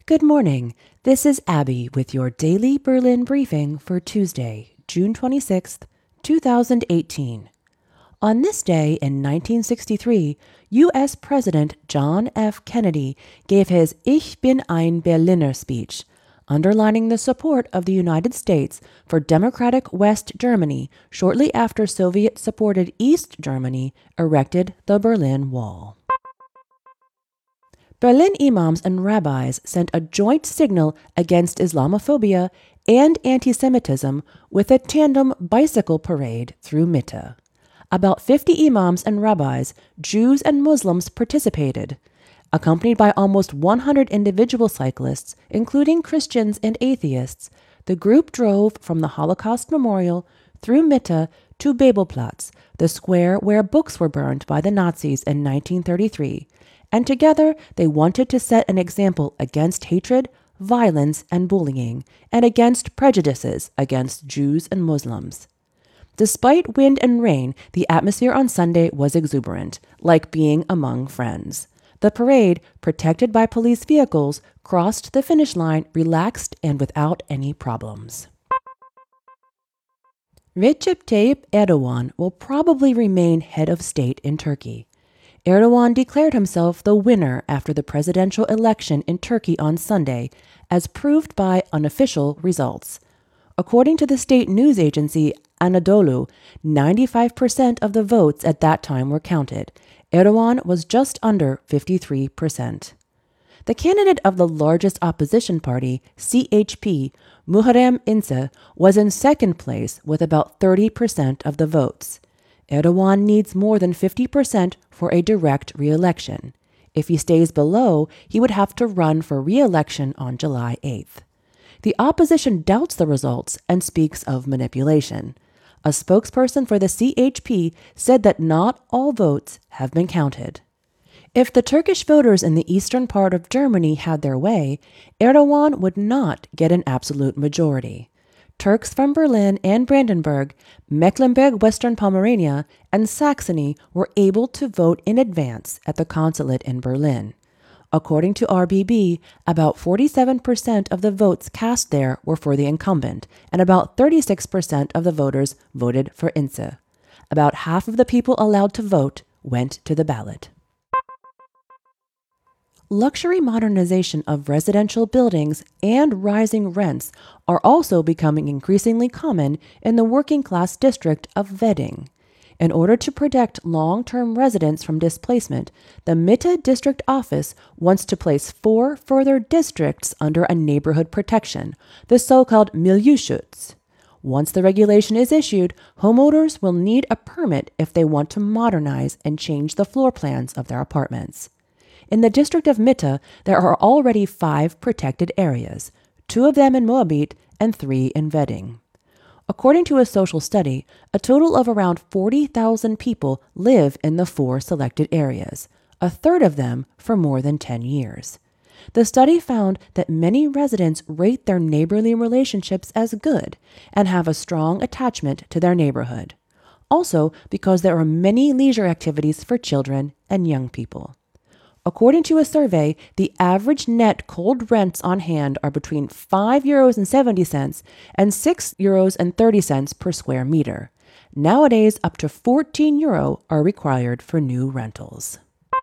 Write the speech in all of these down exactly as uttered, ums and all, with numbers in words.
Good morning. This is Abby with your daily Berlin briefing for Tuesday, June twenty-sixth, two thousand eighteen. On this day in nineteen sixty-three, U S President John F. Kennedy gave his Ich bin ein Berliner speech, underlining the support of the United States for democratic West Germany shortly after Soviet-supported East Germany erected the Berlin Wall. Berlin imams and rabbis sent a joint signal against Islamophobia and anti-Semitism with a tandem bicycle parade through Mitte. About fifty imams and rabbis, Jews and Muslims participated. Accompanied by almost one hundred individual cyclists, including Christians and atheists, the group drove from the Holocaust Memorial through Mitte to Bebelplatz, the square where books were burned by the Nazis in nineteen thirty-three, and together they wanted to set an example against hatred, violence, and bullying, and against prejudices against Jews and Muslims. Despite wind and rain, the atmosphere on Sunday was exuberant, like being among friends. The parade, protected by police vehicles, crossed the finish line relaxed and without any problems. Recep Tayyip Erdogan will probably remain head of state in Turkey. Erdogan declared himself the winner after the presidential election in Turkey on Sunday, as proved by unofficial results. According to the state news agency Anadolu, ninety-five percent of the votes at that time were counted. Erdogan was just under fifty-three percent. The candidate of the largest opposition party, C H P, Muharrem İnce, was in second place with about thirty percent of the votes. Erdogan needs more than fifty percent for a direct re-election. If he stays below, he would have to run for re-election on July eighth. The opposition doubts the results and speaks of manipulation. A spokesperson for the C H P said that not all votes have been counted. If the Turkish voters in the eastern part of Germany had their way, Erdogan would not get an absolute majority. Turks from Berlin and Brandenburg, Mecklenburg-Western Pomerania, and Saxony were able to vote in advance at the consulate in Berlin. According to R B B, about forty-seven percent of the votes cast there were for the incumbent, and about thirty-six percent of the voters voted for Ince. About half of the people allowed to vote went to the ballot. Luxury modernization of residential buildings and rising rents are also becoming increasingly common in the working-class district of Wedding. In order to protect long-term residents from displacement, the Mitte District Office wants to place four further districts under a neighborhood protection, the so-called Milieuschutz. Once the regulation is issued, homeowners will need a permit if they want to modernize and change the floor plans of their apartments. In the district of Mitte, there are already five protected areas, two of them in Moabit and three in Wedding. According to a social study, a total of around forty thousand people live in the four selected areas, a third of them for more than ten years. The study found that many residents rate their neighborly relationships as good and have a strong attachment to their neighborhood, also because there are many leisure activities for children and young people. According to a survey, the average net cold rents on hand are between five euros and seventy cents and six euros and thirty cents per square meter. Nowadays, up to fourteen euro are required for new rentals.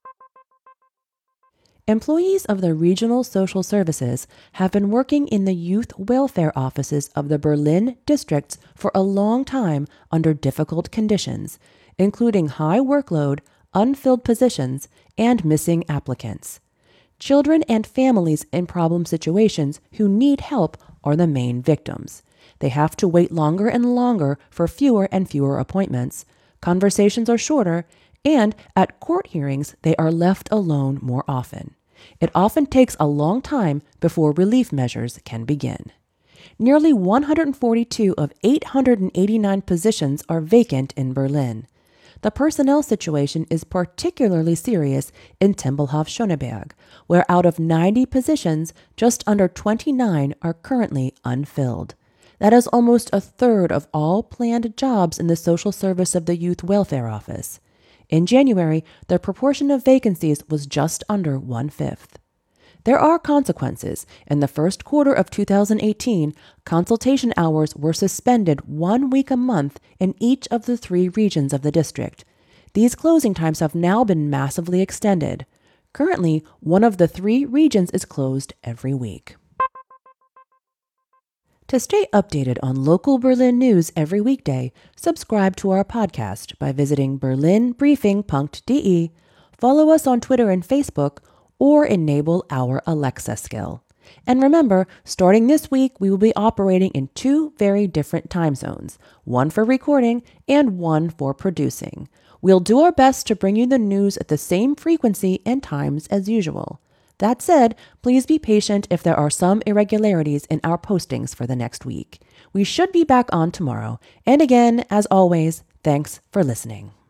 Employees of the regional social services have been working in the youth welfare offices of the Berlin districts for a long time under difficult conditions, including high workload, unfilled positions, and missing applicants. Children and families in problem situations who need help are the main victims. They have to wait longer and longer for fewer and fewer appointments. Conversations are shorter, and at court hearings, they are left alone more often. It often takes a long time before relief measures can begin. Nearly one hundred forty-two of eight hundred eighty-nine positions are vacant in Berlin. The personnel situation is particularly serious in Tempelhof-Schöneberg, where out of ninety positions, just under twenty-nine are currently unfilled. That is almost a third of all planned jobs in the social service of the Youth Welfare Office. In January, the proportion of vacancies was just under one-fifth. There are consequences. In the first quarter of two thousand eighteen, consultation hours were suspended one week a month in each of the three regions of the district. These closing times have now been massively extended. Currently, one of the three regions is closed every week. To stay updated on local Berlin news every weekday, subscribe to our podcast by visiting berlin briefing punkt de, follow us on Twitter and Facebook, or enable our Alexa skill. And remember, starting this week, we will be operating in two very different time zones, one for recording and one for producing. We'll do our best to bring you the news at the same frequency and times as usual. That said, please be patient if there are some irregularities in our postings for the next week. We should be back on tomorrow. And again, as always, thanks for listening.